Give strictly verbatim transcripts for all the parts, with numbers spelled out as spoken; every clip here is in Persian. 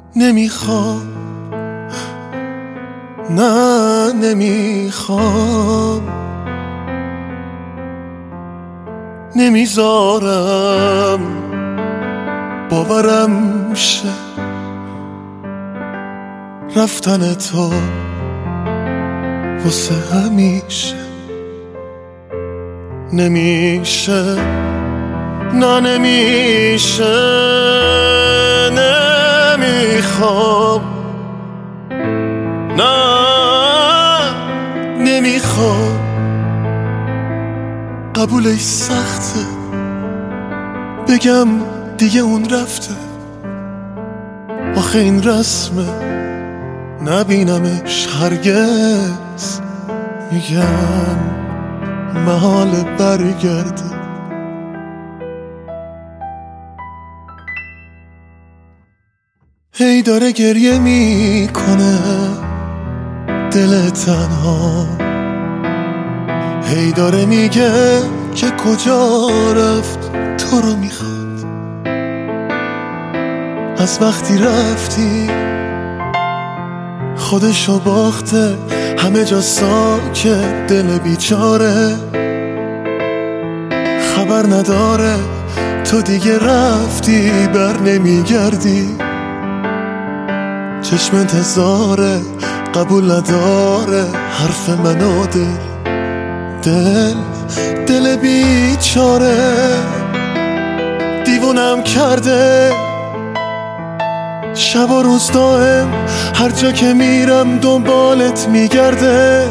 نمیخوام، نه نمیخوام، نمیذارم باورم شه رفتن تو واسه همیشه. نمیشه، نه نمیشه، نمیخوام، نه نمیخوام. قبولش سخته بگم دیگه اون رفته، آخه این رسمه نبینمش هرگز. میگن محال برگرده. هی داره گریه میکنه دل تنها، هی داره میگه که کجا رفت تو رو میخواد. از وقتی رفتی خودشو باخته، همه جا ساکت، دل بیچاره خبر نداره تو دیگه رفتی بر نمیگردی. چشم انتظاره قبول نداره حرف منو، دل دل دل بیچاره دیوونم کرده. شب و روز دائم هر جا که میرم دنبالت میگرده،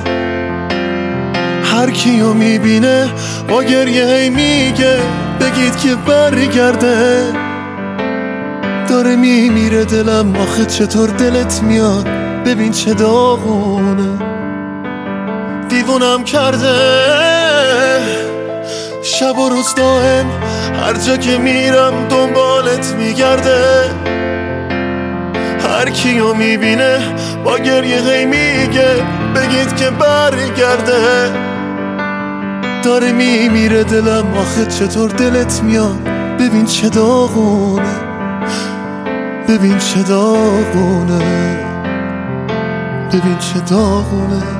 هر کیو میبینه با گریه هی میگه بگید که برگرده. داره میمیره دلم، آخه چطور دلت میاد ببین چه داغونه. دیوونم کرده شب و روز دائم هر جا که میرم دنبالت میگرده، هر کیو میبینه با گریه هی میگه بگید که برگرده. داره میمیره دلم، آخه چطور دلت میاد ببین چه داغونه، ببین چه داغونه، ببین چه داغونه.